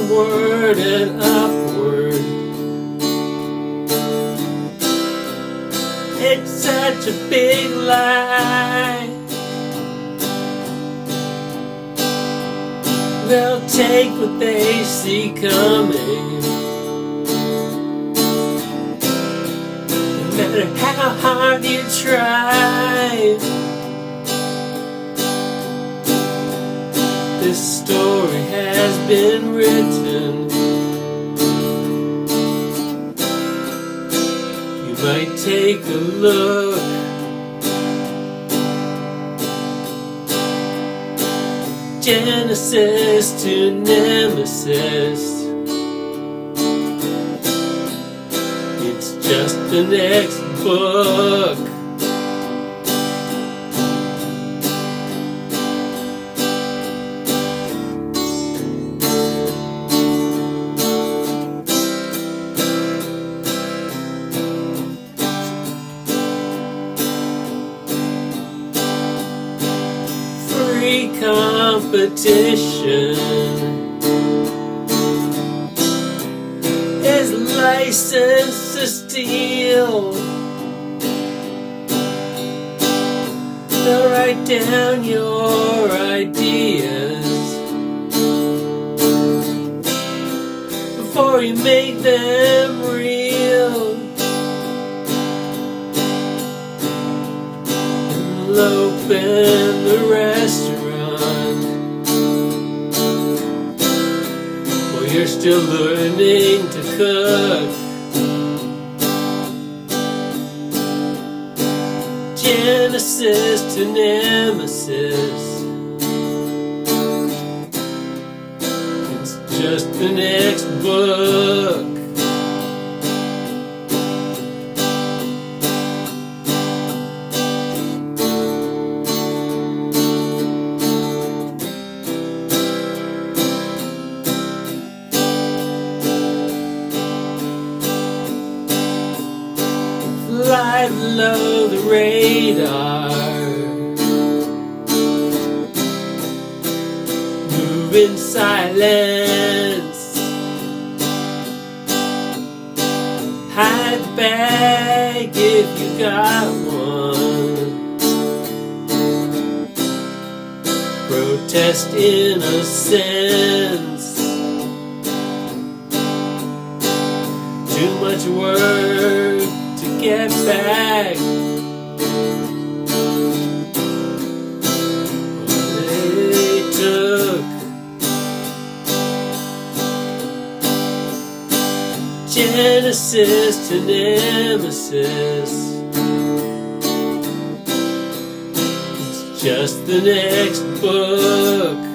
onward and upward. It's such a big lie. They'll take what they see coming, no matter how hard you try. This story has been written. You might take a look. Genesis to Nemesis. It's just the next book. Free competition is license to steal. They'll write down your ideas before you make them real. And open the restaurant while you're still learning to cook. Genesis to Nemesis. It's just the next book. Fly below the radar, move in silence, hide the bag if you got one, protest innocence. Too much work to get back what they took. Genesis to Nemesis. It's just the next book.